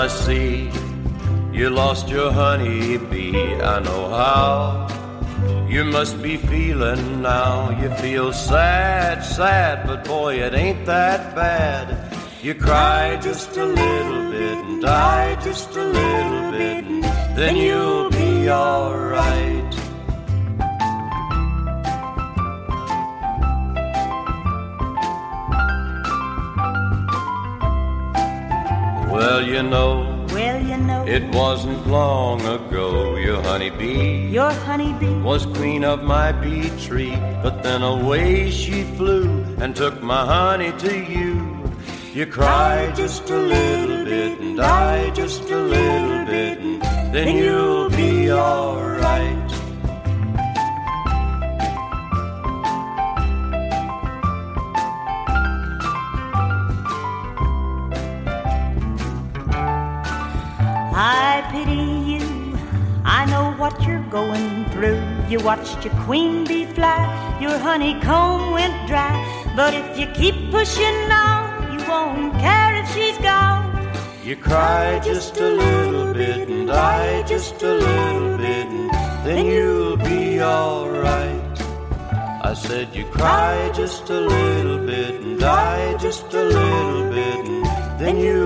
I see you lost your honeybee. I know how you must be feeling now. You feel sad, sad, but boy, it ain't that bad. You cry just a little bit and die just a little bit, and then you'll be alright. Well, you know, it wasn't long ago your honeybee was queen of my bee tree. But then away she flew and took my honey to you. You cry just a little bit and die just a little bit, and then you'll be alright. I pity you, I know what you're going through. You watched your queen bee fly, your honeycomb went dry. But if you keep pushing on, you won't care if she's gone. You cry just a little bit and die just a little bit, and then you'll be alright. I said you cry just a little bit and die just a little bit, and then you'll